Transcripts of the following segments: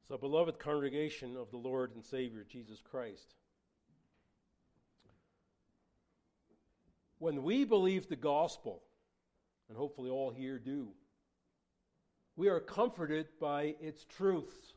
So, beloved congregation of the Lord and Savior Jesus Christ, when we believe the gospel, and hopefully all here do, we are comforted by its truths.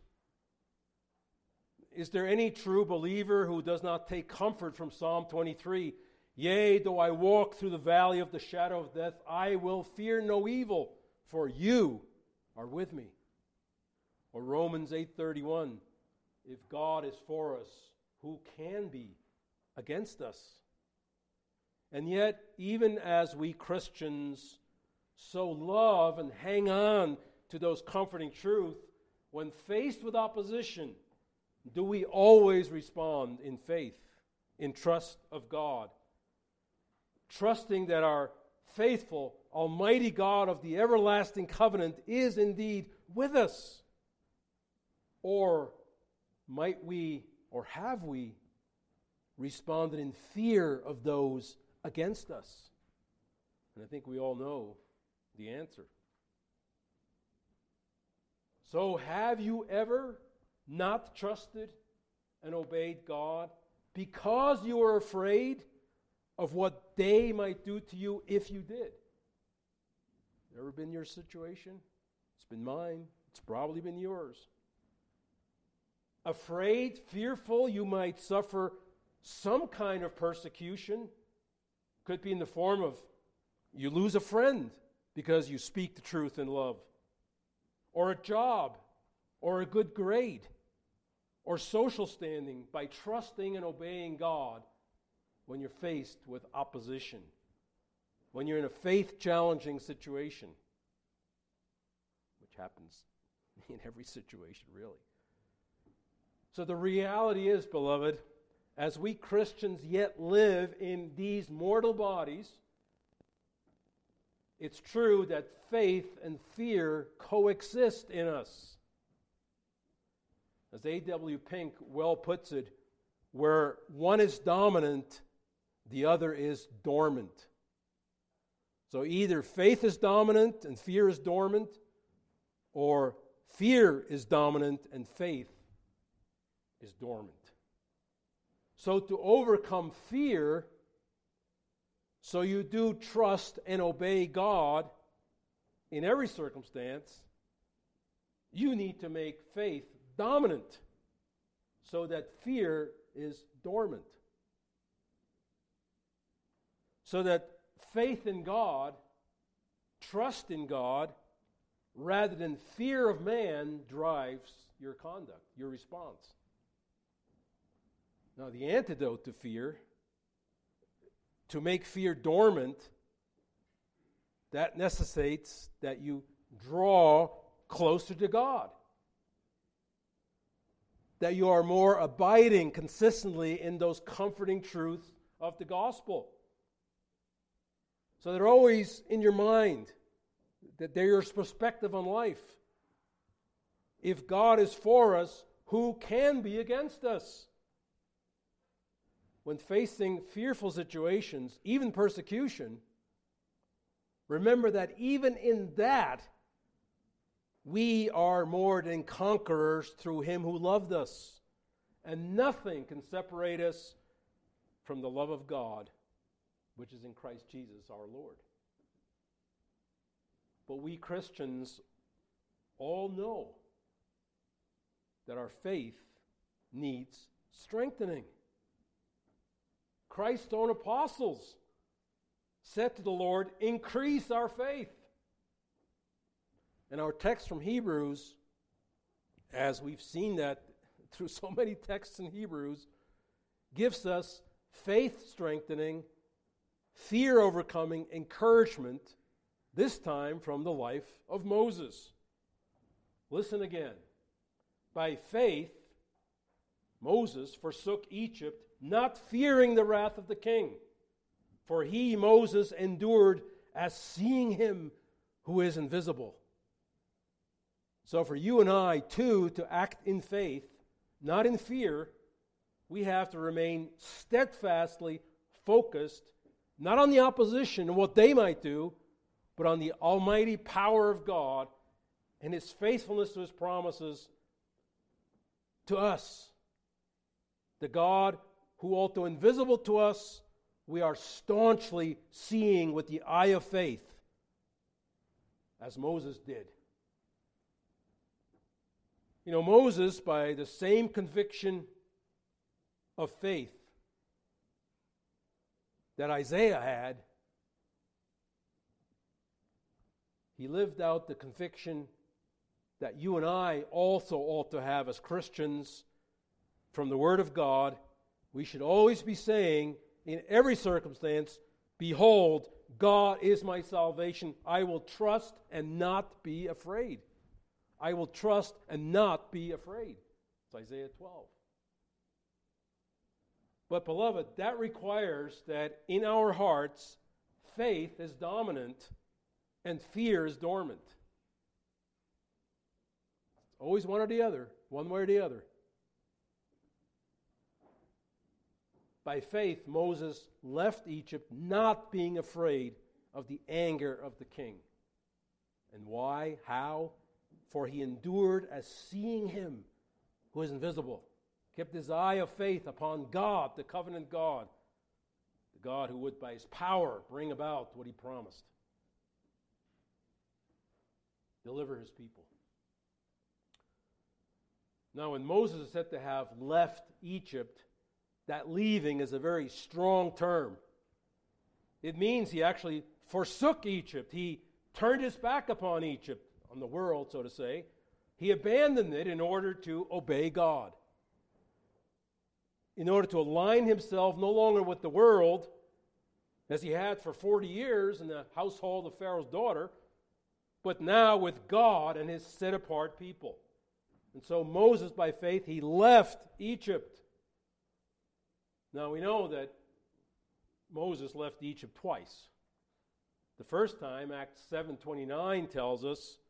Is there any true believer who does not take comfort from Psalm 23? Yea, though I walk through the valley of the shadow of death, I will fear no evil, for you are with me. Or Romans 8:31, if God is for us, who can be against us? And yet, even as we Christians so love and hang on to those comforting truths, when faced with opposition, do we always respond in faith, in trust of God? Trusting that our faithful, almighty God of the everlasting covenant is indeed with us. Or might we, or have we, responded in fear of those against us? And I think we all know the answer. So have you ever not trusted and obeyed God because you were afraid of what they might do to you if you did? Ever been your situation? It's been mine. It's probably been yours. Afraid, fearful you might suffer some kind of persecution. Could be in the form of you lose a friend because you speak the truth in love, or a job, or a good grade, or social standing by trusting and obeying God when you're faced with opposition, when you're in a faith-challenging situation, which happens in every situation, really. So the reality is, beloved, as we Christians yet live in these mortal bodies, it's true that faith and fear coexist in us. As A.W. Pink well puts it, where one is dominant, the other is dormant. So either faith is dominant and fear is dormant, or fear is dominant and faith is dormant. So to overcome fear, so you do trust and obey God in every circumstance, you need to make faith dominant so that fear is dormant. So that faith in God, trust in God, rather than fear of man drives your conduct, your response. Now, the antidote to fear, to make fear dormant, that necessitates that you draw closer to God. That you are more abiding consistently in those comforting truths of the gospel. So they're always in your mind, that they're your perspective on life. If God is for us, who can be against us? When facing fearful situations, even persecution, remember that even in that, we are more than conquerors through Him who loved us. And nothing can separate us from the love of God, which is in Christ Jesus our Lord. But we Christians all know that our faith needs strengthening. Christ's own apostles said to the Lord, increase our faith. And our text from Hebrews, as we've seen that through so many texts in Hebrews, gives us faith strengthening, fear overcoming, encouragement, this time from the life of Moses. Listen again. By faith, Moses forsook Egypt, not fearing the wrath of the king. For he, Moses, endured as seeing him who is invisible. So for you and I, too, to act in faith, not in fear, we have to remain steadfastly focused, not on the opposition and what they might do, but on the almighty power of God and His faithfulness to His promises to us. The God who, although invisible to us, we are staunchly seeing with the eye of faith, as Moses did. You know, Moses, by the same conviction of faith that Isaiah had, he lived out the conviction that you and I also ought to have as Christians from the Word of God. We should always be saying, in every circumstance, behold, God is my salvation. I will trust and not be afraid. I will trust and not be afraid. It's Isaiah 12. But beloved, that requires that in our hearts, faith is dominant and fear is dormant. It's always one or the other, one way or the other. By faith, Moses left Egypt not being afraid of the anger of the king. And why? How? For he endured as seeing him who is invisible. Kept his eye of faith upon God, the covenant God. The God who would by his power bring about what he promised. Deliver his people. Now, when Moses is said to have left Egypt, that leaving is a very strong term. It means he actually forsook Egypt. He turned his back upon Egypt, on the world, so to say. He abandoned it in order to obey God. In order to align himself no longer with the world, as he had for 40 years in the household of Pharaoh's daughter, but now with God and his set-apart people. And so Moses, by faith, he left Egypt. Now we know that Moses left Egypt twice. The first time, Acts 7:29 tells us,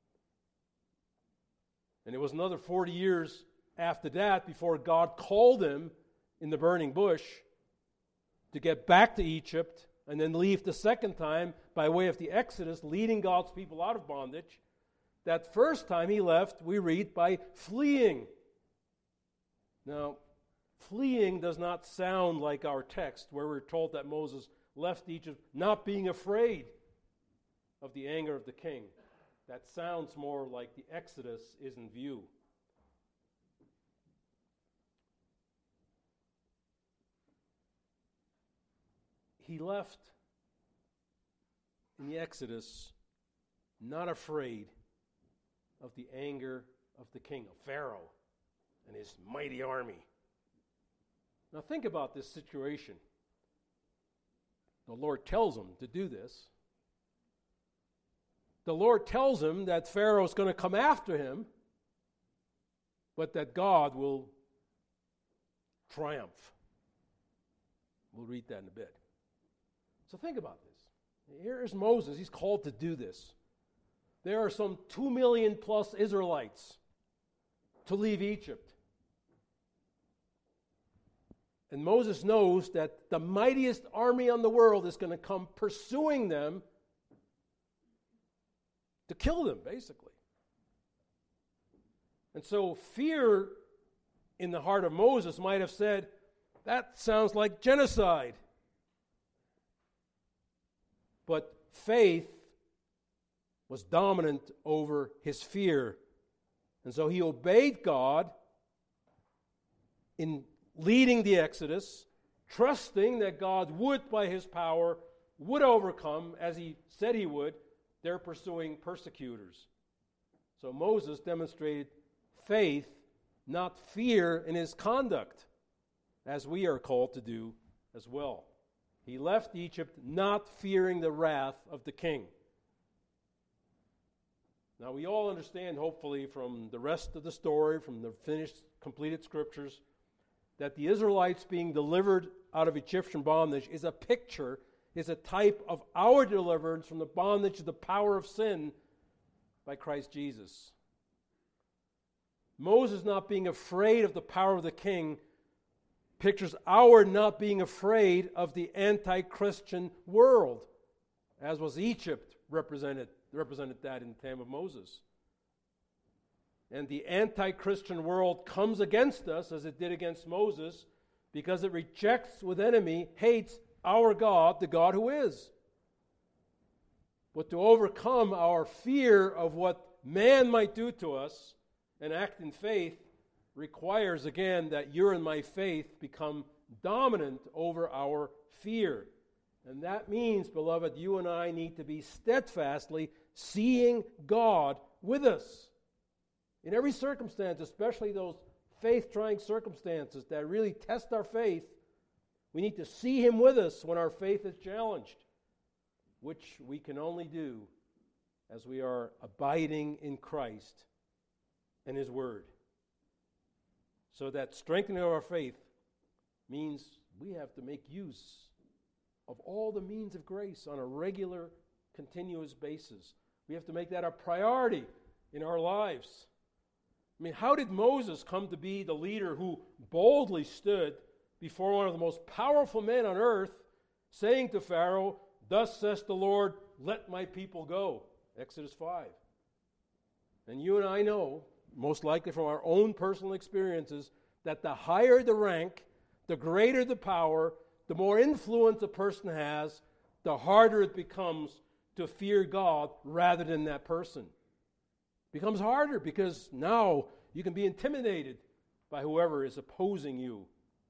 and it was another 40 years after that before God called him in the burning bush to get back to Egypt and then leave the second time by way of the Exodus, leading God's people out of bondage. That first time he left, we read, by fleeing. Now, fleeing does not sound like our text where we're told that Moses left Egypt not being afraid of the anger of the king. That sounds more like the Exodus is in view. He left in the Exodus not afraid of the anger of the king, of Pharaoh and his mighty army. Now think about this situation. The Lord tells him to do this. The Lord tells him that Pharaoh is going to come after him, but that God will triumph. We'll read that in a bit. So think about this. Here is Moses. He's called to do this. There are some 2 million plus Israelites to leave Egypt. And Moses knows that the mightiest army on the world is going to come pursuing them to kill them, basically. And so fear in the heart of Moses might have said, that sounds like genocide. But faith was dominant over his fear. And so he obeyed God in leading the Exodus, trusting that God would, by his power, would overcome, as he said he would, their pursuing persecutors. So Moses demonstrated faith, not fear, in his conduct, as we are called to do as well. He left Egypt not fearing the wrath of the king. Now we all understand, hopefully, from the rest of the story, from the finished, completed scriptures, that the Israelites being delivered out of Egyptian bondage is a picture, is a type of our deliverance from the bondage of the power of sin by Christ Jesus. Moses not being afraid of the power of the king pictures our not being afraid of the anti-Christian world, as was Egypt represented that in the time of Moses. And the anti-Christian world comes against us as it did against Moses because it rejects with enemy, hates our God, the God who is. But to overcome our fear of what man might do to us and act in faith requires, again, that your and my faith become dominant over our fear. And that means, beloved, you and I need to be steadfastly seeing God with us. In every circumstance, especially those faith-trying circumstances that really test our faith, we need to see Him with us when our faith is challenged, which we can only do as we are abiding in Christ and His Word. So that strengthening of our faith means we have to make use of all the means of grace on a regular, continuous basis. We have to make that a priority in our lives. I mean, how did Moses come to be the leader who boldly stood before one of the most powerful men on earth, saying to Pharaoh, "Thus says the Lord, let my people go." Exodus 5. And you and I know, most likely from our own personal experiences, that the higher the rank, the greater the power, the more influence a person has, the harder it becomes to fear God rather than that person. It becomes harder because now you can be intimidated by whoever is opposing you.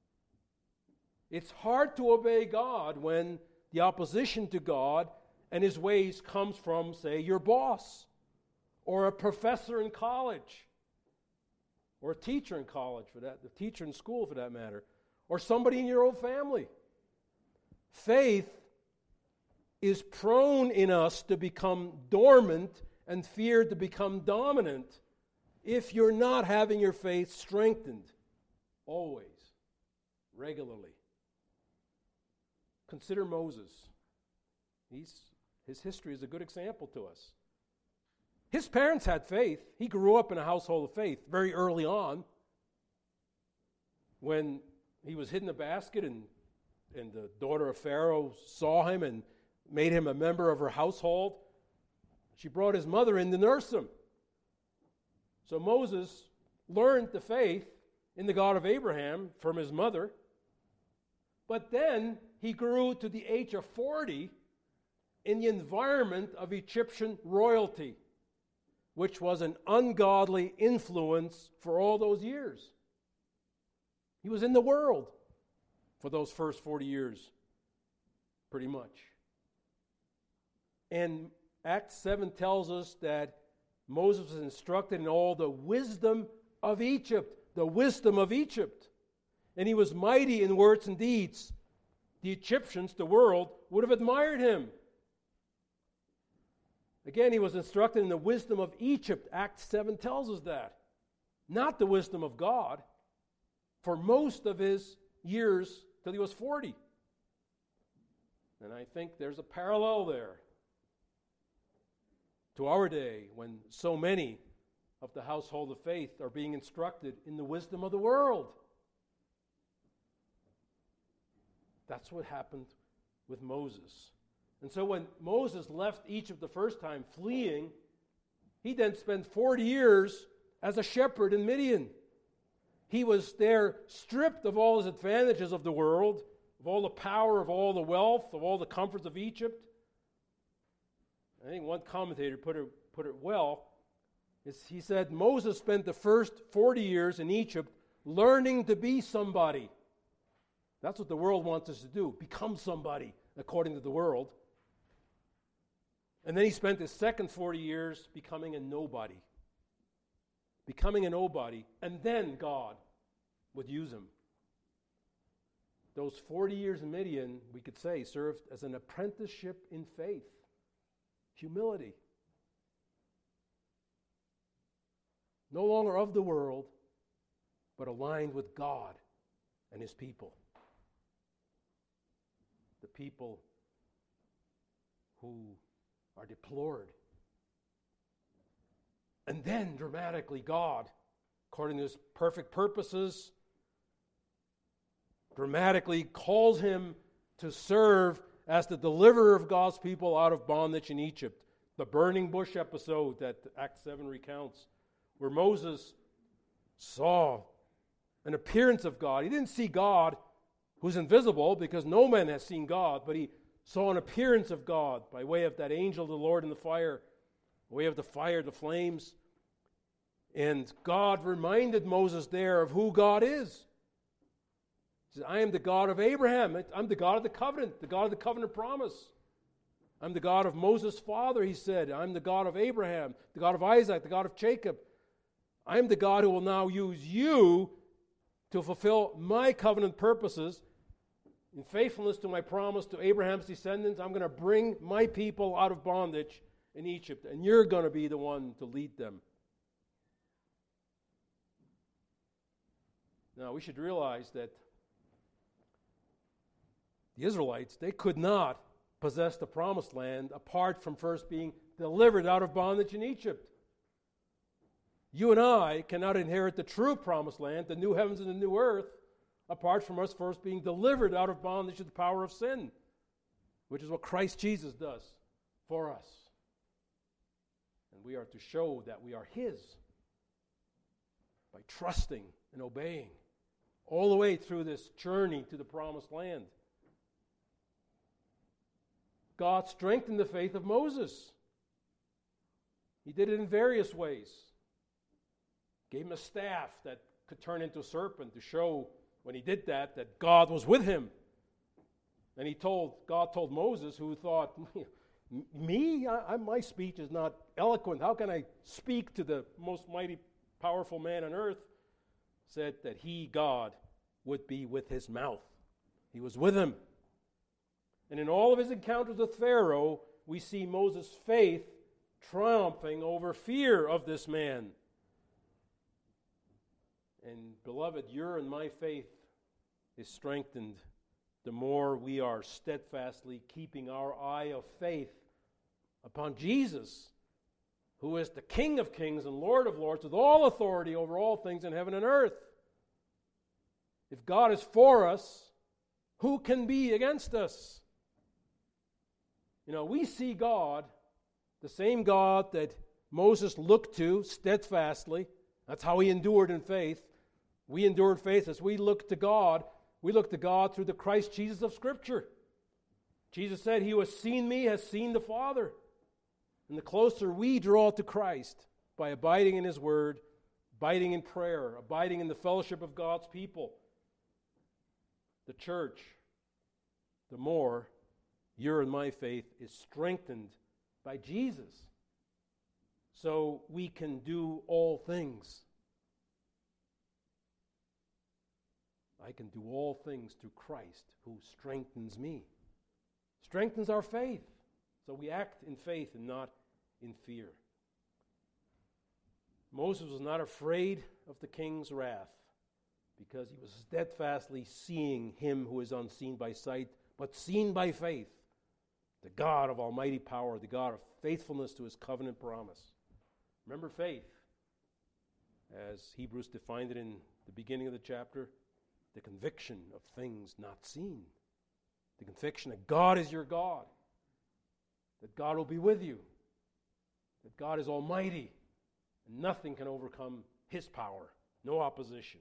It's hard to obey God when the opposition to God and His ways comes from, say, your boss, or a professor in college, or a teacher in college, for that, the teacher in school for that matter, or somebody in your own family. Faith is prone in us to become dormant and fear to become dominant if you're not having your faith strengthened always, regularly. Consider Moses. His history is a good example to us. His parents had faith. He grew up in a household of faith very early on. When he was hid in a basket and the daughter of Pharaoh saw him and made him a member of her household, she brought his mother in to nurse him. So Moses learned the faith in the God of Abraham from his mother. But then he grew to the age of 40 in the environment of Egyptian royalty, which was an ungodly influence for all those years. He was in the world for those first 40 years, pretty much. And Acts 7 tells us that Moses was instructed in all the wisdom of Egypt, the wisdom of Egypt. And he was mighty in words and deeds. The Egyptians, the world, would have admired him. Again, he was instructed in the wisdom of Egypt. Acts 7 tells us that. Not the wisdom of God for most of his years till he was 40. And I think there's a parallel there to our day when so many of the household of faith are being instructed in the wisdom of the world. That's what happened with Moses. And so when Moses left Egypt the first time, fleeing, he then spent 40 years as a shepherd in Midian. He was there stripped of all his advantages of the world, of all the power, of all the wealth, of all the comforts of Egypt. I think one commentator put it well. He said, Moses spent the first 40 years in Egypt learning to be somebody. That's what the world wants us to do, become somebody according to the world. And then he spent his second 40 years becoming a nobody. Becoming a nobody, and then God would use him. Those 40 years in Midian, we could say, served as an apprenticeship in faith, humility. No longer of the world, but aligned with God and His people. The people who are deplored. And then, dramatically, God, according to His perfect purposes, dramatically calls him to serve as the deliverer of God's people out of bondage in Egypt. The burning bush episode that Acts 7 recounts, where Moses saw an appearance of God. He didn't see God who's invisible, because no man has seen God, but he saw an appearance of God by way of that angel of the Lord in the fire, by way of the fire, the flames. And God reminded Moses there of who God is. He said, I am the God of Abraham. I'm the God of the covenant promise. I'm the God of Moses' father, he said. I'm the God of Abraham, the God of Isaac, the God of Jacob. I am the God who will now use you to fulfill my covenant purposes. In faithfulness to my promise to Abraham's descendants, I'm going to bring my people out of bondage in Egypt, and you're going to be the one to lead them. Now, we should realize that the Israelites, they could not possess the promised land apart from first being delivered out of bondage in Egypt. You and I cannot inherit the true promised land, the new heavens and the new earth, apart from us first being delivered out of bondage to the power of sin, which is what Christ Jesus does for us. And we are to show that we are His by trusting and obeying all the way through this journey to the promised land. God strengthened the faith of Moses. He did it in various ways. Gave him a staff that could turn into a serpent to show, when he did that God was with him. And God told Moses, who thought, me? My speech is not eloquent. How can I speak to the most mighty, powerful man on earth? Said that he, God, would be with his mouth. He was with him. And in all of his encounters with Pharaoh, we see Moses' faith triumphing over fear of this man. And beloved, your and my faith is strengthened the more we are steadfastly keeping our eye of faith upon Jesus, who is the King of kings and Lord of lords, with all authority over all things in heaven and earth. If God is for us, who can be against us? We see God, the same God that Moses looked to steadfastly. That's how he endured in faith. We endure in faith as we look to God. We look to God through the Christ Jesus of Scripture. Jesus said, he who has seen me has seen the Father. And the closer we draw to Christ by abiding in his word, abiding in prayer, abiding in the fellowship of God's people, the church, the more your and my faith is strengthened by Jesus. So we can do all things. I can do all things through Christ who strengthens me. Strengthens our faith. So we act in faith and not in fear. Moses was not afraid of the king's wrath because he was steadfastly seeing him who is unseen by sight, but seen by faith. The God of almighty power, the God of faithfulness to his covenant promise. Remember faith, as Hebrews defined it in the beginning of the chapter, the conviction of things not seen. The conviction that God is your God, that God will be with you, that God is almighty, and nothing can overcome his power, no opposition.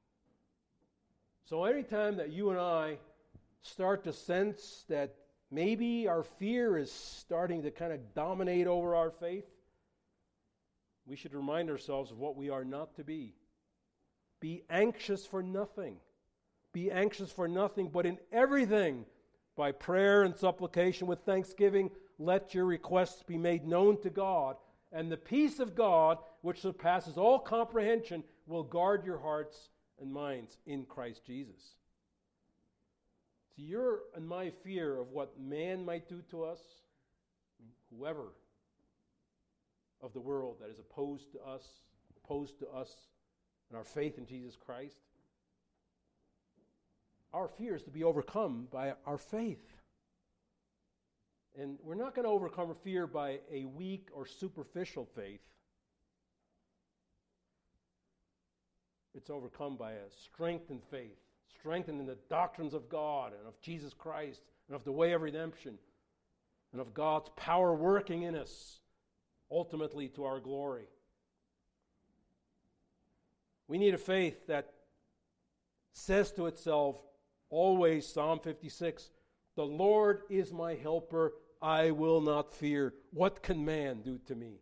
So anytime that you and I start to sense that maybe our fear is starting to kind of dominate over our faith, we should remind ourselves of what we are not to be. Be anxious for nothing. Be anxious for nothing, but in everything, by prayer and supplication with thanksgiving, let your requests be made known to God. And the peace of God, which surpasses all comprehension, will guard your hearts and minds in Christ Jesus. See, your and my fear of what man might do to us, whoever of the world that is opposed to us and our faith in Jesus Christ, our fear is to be overcome by our faith. And we're not going to overcome fear by a weak or superficial faith. It's overcome by a strengthened faith, strengthened in the doctrines of God and of Jesus Christ and of the way of redemption and of God's power working in us, ultimately to our glory. We need a faith that says to itself always, Psalm 56, the Lord is my helper, I will not fear. What can man do to me?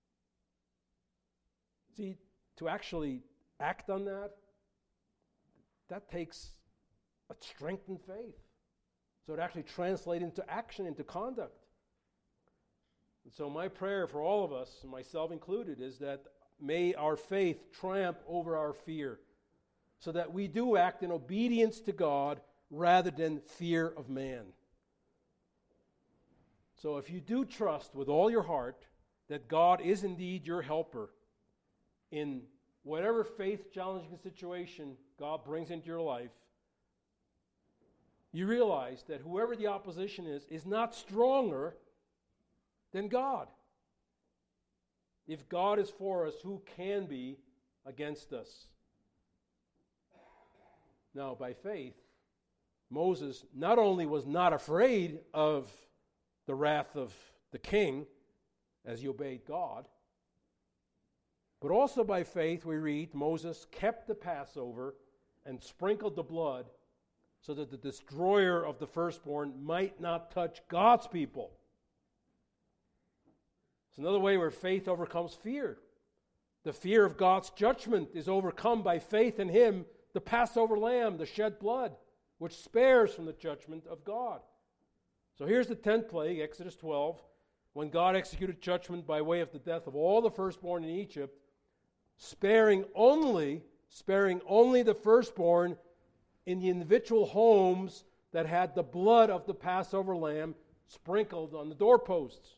See, to actually act on that takes a strengthened faith. So it actually translates into action, into conduct. And so my prayer for all of us, myself included, is that may our faith triumph over our fear, so that we do act in obedience to God rather than fear of man. So if you do trust with all your heart that God is indeed your helper in whatever faith-challenging situation God brings into your life, you realize that whoever the opposition is not stronger than God. If God is for us, who can be against us? Now, by faith, Moses not only was not afraid of the wrath of the king as he obeyed God, but also by faith we read Moses kept the Passover and sprinkled the blood so that the destroyer of the firstborn might not touch God's people. It's another way where faith overcomes fear. The fear of God's judgment is overcome by faith in Him, the Passover lamb, the shed blood, which spares from the judgment of God. So here's the 10th plague, Exodus 12, when God executed judgment by way of the death of all the firstborn in Egypt, sparing only the firstborn in the individual homes that had the blood of the Passover lamb sprinkled on the doorposts.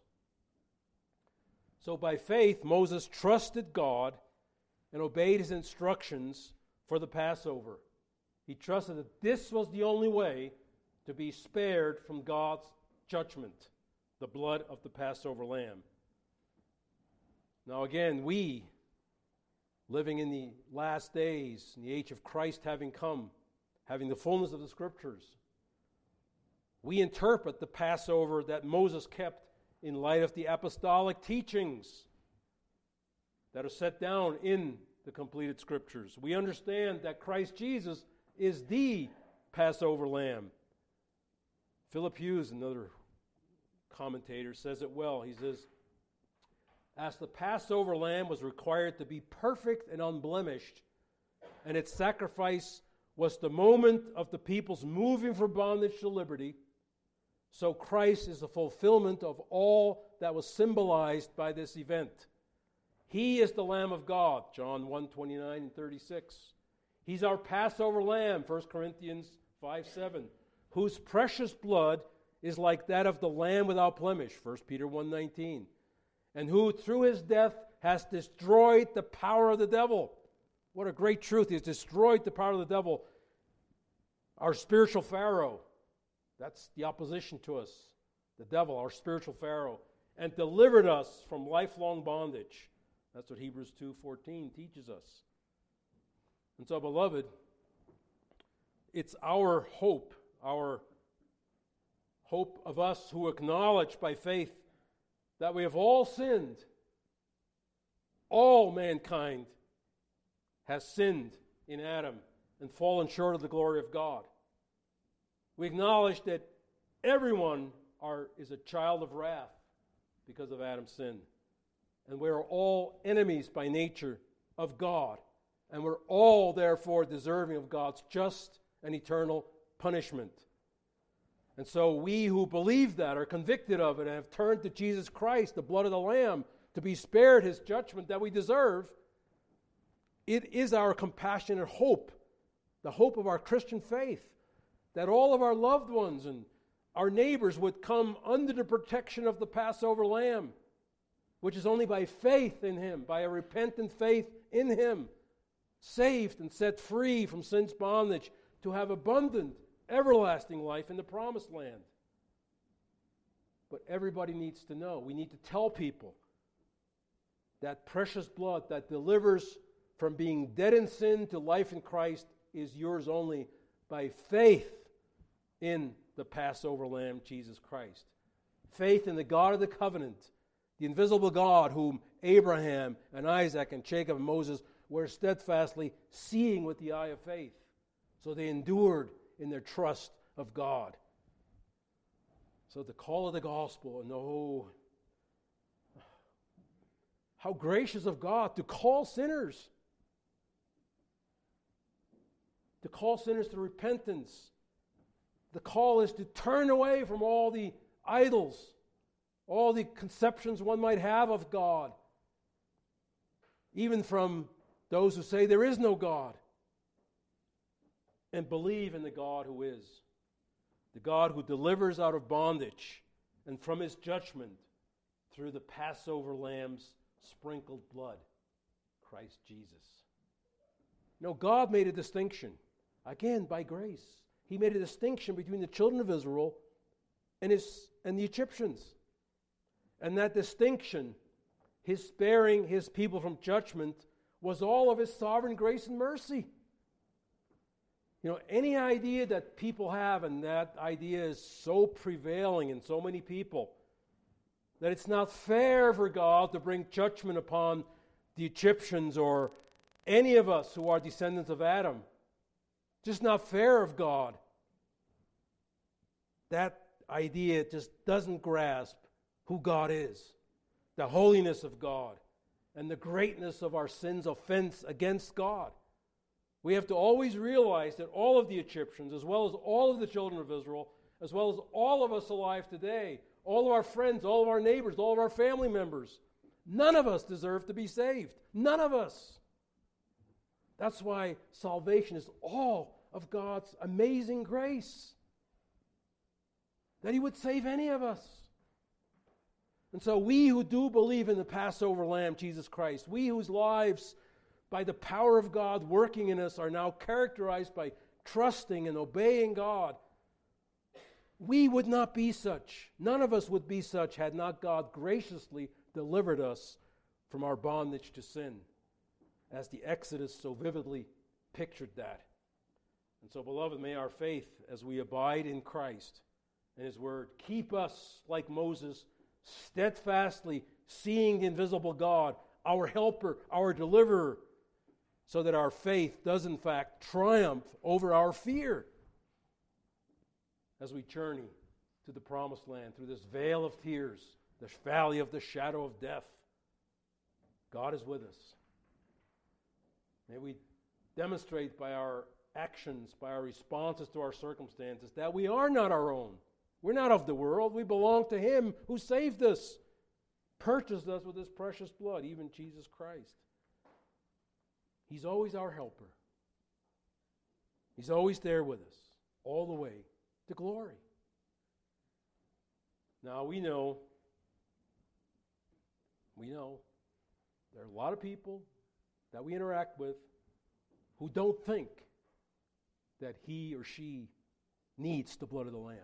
So by faith, Moses trusted God and obeyed His instructions for the Passover. He trusted that this was the only way to be spared from God's judgment, the blood of the Passover lamb. Now again, we, living in the last days, in the age of Christ having come, having the fullness of the Scriptures, we interpret the Passover that Moses kept in light of the apostolic teachings that are set down in the completed Scriptures. We understand that Christ Jesus is the Passover lamb. Philip Hughes, another commentator, says it well. He says, as the Passover lamb was required to be perfect and unblemished, and its sacrifice was the moment of the people's moving from bondage to liberty, so Christ is the fulfillment of all that was symbolized by this event. He is the Lamb of God, John 1:29 and 36. He's our Passover lamb, 1 Corinthians 5:7, whose precious blood is like that of the lamb without blemish, 1 Peter 1:19, and who through his death has destroyed the power of the devil. What a great truth. He has destroyed the power of the devil, our spiritual Pharaoh. That's the opposition to us, the devil, our spiritual Pharaoh, and delivered us from lifelong bondage. That's what Hebrews 2:14 teaches us. And so, beloved, it's our hope of us who acknowledge by faith that we have all sinned. All mankind has sinned in Adam and fallen short of the glory of God. We acknowledge that everyone is a child of wrath because of Adam's sin. And we are all enemies by nature of God. And we're all, therefore, deserving of God's just and eternal punishment. And so we who believe that are convicted of it and have turned to Jesus Christ, the blood of the Lamb, to be spared His judgment that we deserve. It is our compassionate hope, the hope of our Christian faith, that all of our loved ones and our neighbors would come under the protection of the Passover lamb, which is only by faith in Him, by a repentant faith in Him, saved and set free from sin's bondage to have abundant, everlasting life in the promised land. But everybody needs to know. We need to tell people that precious blood that delivers from being dead in sin to life in Christ is yours only by faith in the Passover lamb, Jesus Christ. Faith in the God of the covenant, the invisible God whom Abraham and Isaac and Jacob and Moses were steadfastly seeing with the eye of faith. So they endured in their trust of God. So the call of the gospel, and oh, how gracious of God to call sinners. To call sinners to repentance. The call is to turn away from all the idols, all the conceptions one might have of God, even from those who say there is no God, and believe in the God who is, the God who delivers out of bondage and from his judgment through the Passover lamb's sprinkled blood, Christ Jesus. No, God made a distinction, again by grace. He made a distinction between the children of Israel and the Egyptians. And that distinction, his sparing his people from judgment, was all of his sovereign grace and mercy. You know, any idea that people have, and that idea is so prevailing in so many people, that it's not fair for God to bring judgment upon the Egyptians or any of us who are descendants of Adam. Just not fair of God. That idea just doesn't grasp who God is, the holiness of God, and the greatness of our sin's offense against God. We have to always realize that all of the Egyptians, as well as all of the children of Israel, as well as all of us alive today, all of our friends, all of our neighbors, all of our family members, none of us deserve to be saved. None of us. That's why salvation is all of God's amazing grace. That he would save any of us. And so we who do believe in the Passover Lamb, Jesus Christ, we whose lives, by the power of God working in us, are now characterized by trusting and obeying God, we would not be such. None of us would be such had not God graciously delivered us from our bondage to sin, as the Exodus so vividly pictured that. And so, beloved, may our faith, as we abide in Christ and his word, keep us, like Moses, steadfastly seeing the invisible God, our helper, our deliverer, so that our faith does in fact triumph over our fear as we journey to the promised land through this vale of tears, this valley of the shadow of death. God is with us. May we demonstrate by our actions, by our responses to our circumstances, that we are not our own. We're not of the world. We belong to him who saved us, purchased us with his precious blood, even Jesus Christ. He's always our helper. He's always there with us, all the way to glory. Now we know there are a lot of people that we interact with who don't think that he or she needs the blood of the Lamb.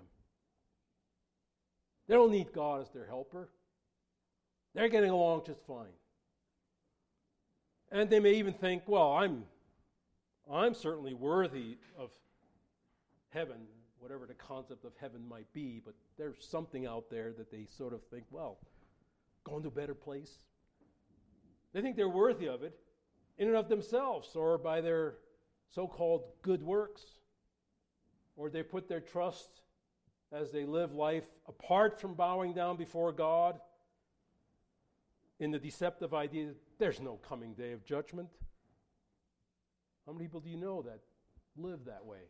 They don't need God as their helper. They're getting along just fine. And they may even think, well, I'm certainly worthy of heaven, whatever the concept of heaven might be, but there's something out there that they sort of think, well, going to a better place. They think they're worthy of it in and of themselves or by their so-called good works, or they put their trust as they live life apart from bowing down before God in the deceptive idea that there's no coming day of judgment. How many people do you know that live that way?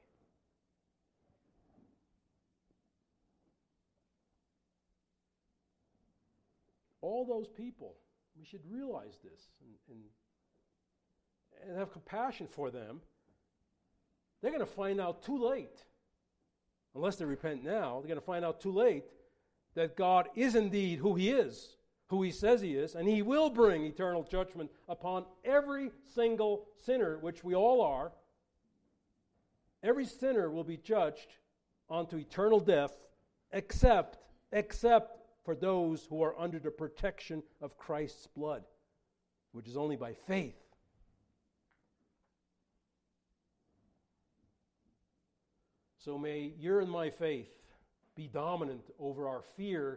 All those people, we should realize this and have compassion for them. They're going to find out too late, unless they repent now, they're going to find out too late that God is indeed who he is, who he says he is, and he will bring eternal judgment upon every single sinner, which we all are. Every sinner will be judged unto eternal death, except for those who are under the protection of Christ's blood, which is only by faith. So may your and my faith be dominant over our fear,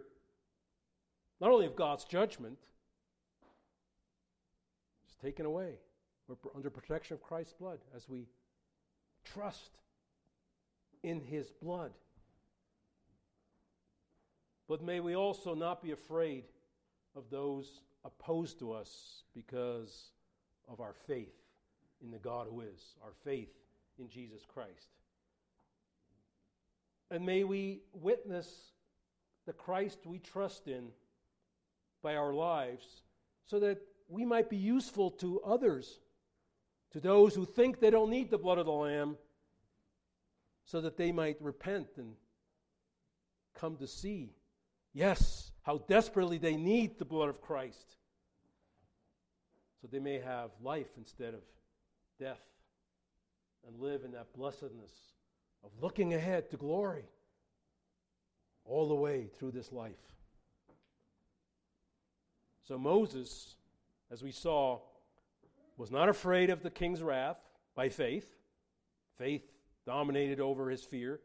not only of God's judgment, it's taken away, We're under protection of Christ's blood as we trust in His blood. But may we also not be afraid of those opposed to us because of our faith in the God who is, our faith in Jesus Christ. And may we witness the Christ we trust in by our lives so that we might be useful to others, to those who think they don't need the blood of the Lamb, so that they might repent and come to see, yes, how desperately they need the blood of Christ, so they may have life instead of death and live in that blessedness of looking ahead to glory all the way through this life. So Moses, as we saw, was not afraid of the king's wrath by faith. Faith dominated over his fear.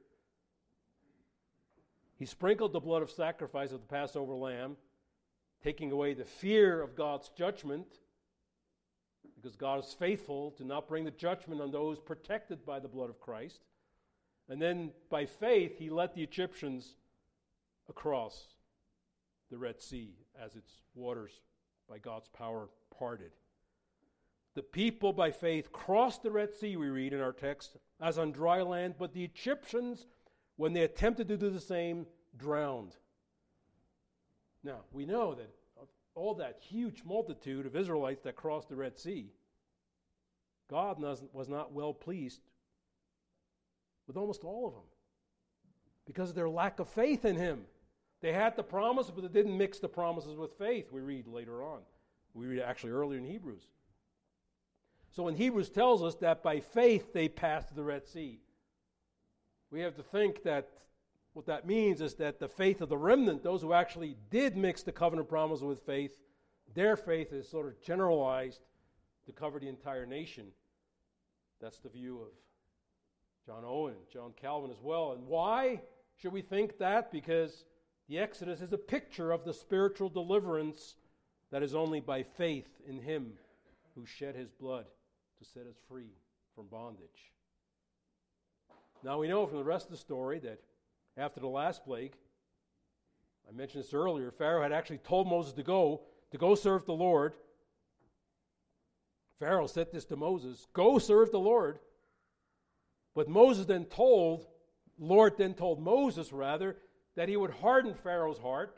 He sprinkled the blood of sacrifice of the Passover lamb, taking away the fear of God's judgment, because God is faithful to not bring the judgment on those protected by the blood of Christ. And then by faith, he led the Egyptians across the Red Sea as its waters by God's power parted. The people by faith crossed the Red Sea, we read in our text, as on dry land, but the Egyptians, when they attempted to do the same, drowned. Now, we know that of all that huge multitude of Israelites that crossed the Red Sea, God was not well pleased with almost all of them because of their lack of faith in Him. They had the promise, but they didn't mix the promises with faith, we read later on. We read actually earlier in Hebrews. So when Hebrews tells us that by faith they passed the Red Sea, we have to think that what that means is that the faith of the remnant, those who actually did mix the covenant promise with faith, their faith is sort of generalized to cover the entire nation. That's the view of John Owen, John Calvin as well. And why should we think that? Because the Exodus is a picture of the spiritual deliverance that is only by faith in Him who shed His blood to set us free from bondage. Now we know from the rest of the story that after the last plague, I mentioned this earlier, Pharaoh had actually told Moses to go serve the Lord. Pharaoh said this to Moses, go serve the Lord. But Lord then told Moses, that he would harden Pharaoh's heart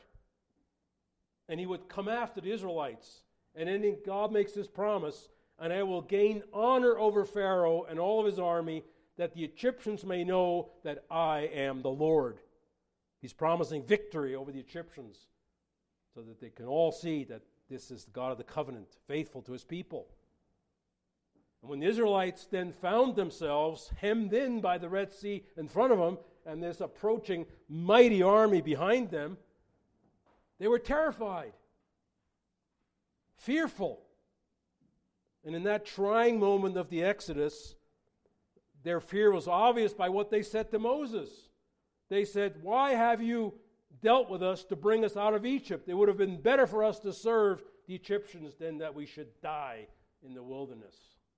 and he would come after the Israelites. And then God makes this promise, and I will gain honor over Pharaoh and all of his army, that the Egyptians may know that I am the Lord. He's promising victory over the Egyptians so that they can all see that this is the God of the covenant, faithful to His people. And when the Israelites then found themselves hemmed in by the Red Sea in front of them and this approaching mighty army behind them, they were terrified, fearful. And in that trying moment of the Exodus, their fear was obvious by what they said to Moses. They said, why have you dealt with us to bring us out of Egypt? It would have been better for us to serve the Egyptians than that we should die in the wilderness.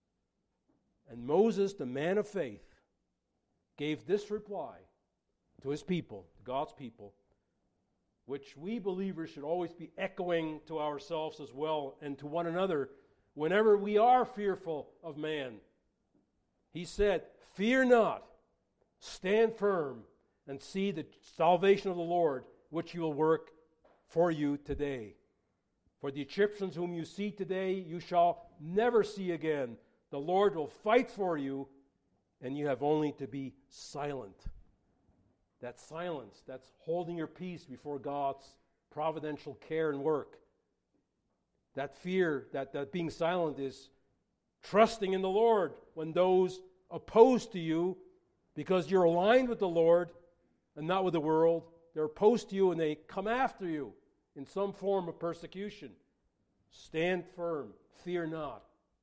And Moses, the man of faith, gave this reply to his people, to God's people, which we believers should always be echoing to ourselves as well and to one another whenever we are fearful of man. He said, fear not, stand firm, and see the salvation of the Lord, which He will work for you today. For the Egyptians whom you see today, you shall never see again. The Lord will fight for you, and you have only to be silent. That silence, that's holding your peace before God's providential care and work. That fear, that being silent is trusting in the Lord when those opposed to you, because you're aligned with the Lord and not with the world, they're opposed to you and they come after you in some form of persecution. Stand firm, fear not.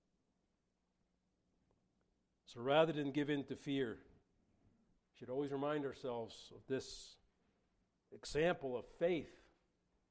So rather than give in to fear, we should always remind ourselves of this example of faith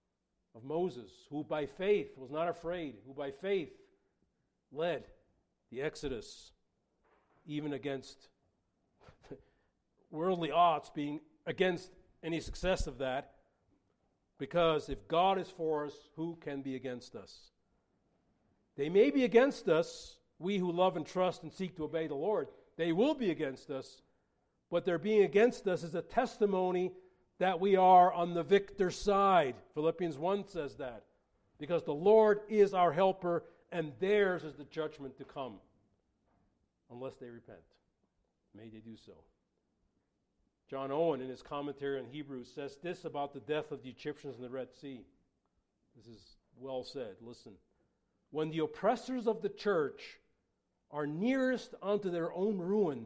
of Moses, who by faith was not afraid, who by faith led the Exodus, even against worldly odds, being against any success of that, because if God is for us, who can be against us? They may be against us, we who love and trust and seek to obey the Lord. They will be against us, but their being against us is a testimony that we are on the victor's side. Philippians 1 says that. Because the Lord is our helper, and theirs is the judgment to come, unless they repent. May they do so. John Owen, in his commentary on Hebrews, says this about the death of the Egyptians in the Red Sea. This is well said. Listen. When the oppressors of the church are nearest unto their own ruin,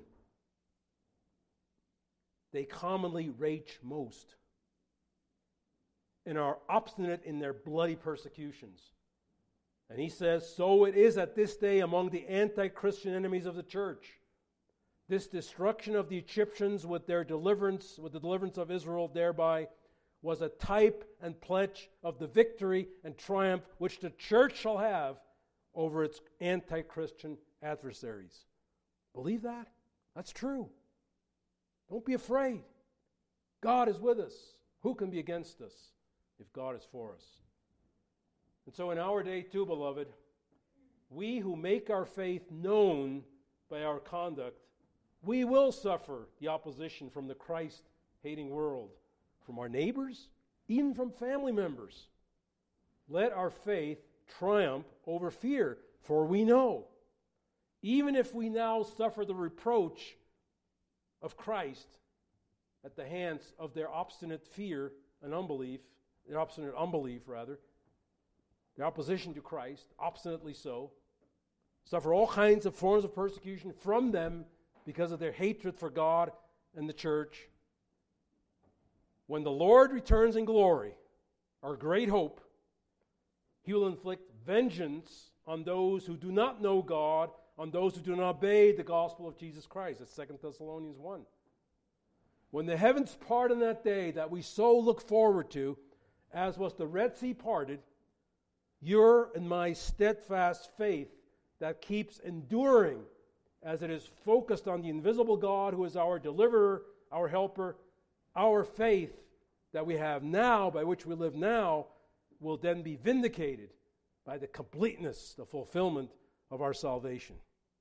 they commonly rage most and are obstinate in their bloody persecutions. And he says, so it is at this day among the anti-Christian enemies of the church. This destruction of the Egyptians with the deliverance of Israel thereby, was a type and pledge of the victory and triumph which the church shall have over its anti-Christian adversaries. Believe that? That's true. Don't be afraid. God is with us. Who can be against us if God is for us? And so in our day too, beloved, we who make our faith known by our conduct, we will suffer the opposition from the Christ-hating world, from our neighbors, even from family members. Let our faith triumph over fear, for we know, even if we now suffer the reproach of Christ at the hands of their obstinate fear and unbelief, their obstinate unbelief rather, their opposition to Christ, obstinately so, suffer all kinds of forms of persecution from them because of their hatred for God and the church. When the Lord returns in glory, our great hope, He will inflict vengeance on those who do not know God, on those who do not obey the gospel of Jesus Christ. That's 2 Thessalonians 1. When the heavens part in that day that we so look forward to, as was the Red Sea parted, your and my steadfast faith that keeps enduring as it is focused on the invisible God who is our deliverer, our helper, our faith that we have now, by which we live now, will then be vindicated by the completeness, the fulfillment of our salvation.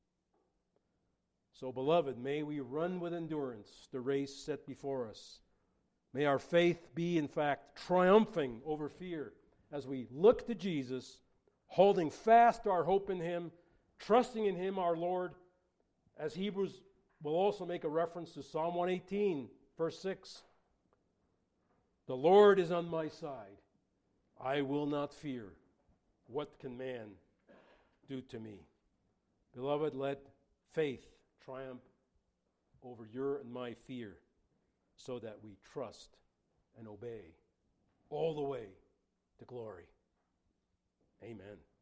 So, beloved, may we run with endurance the race set before us. May our faith be, in fact, triumphing over fear as we look to Jesus, holding fast our hope in Him, trusting in Him, our Lord, as Hebrews will also make a reference to Psalm 118, verse 6. The Lord is on my side. I will not fear. What can man do to me? Beloved, let faith triumph over your and my fear so that we trust and obey all the way to glory. Amen.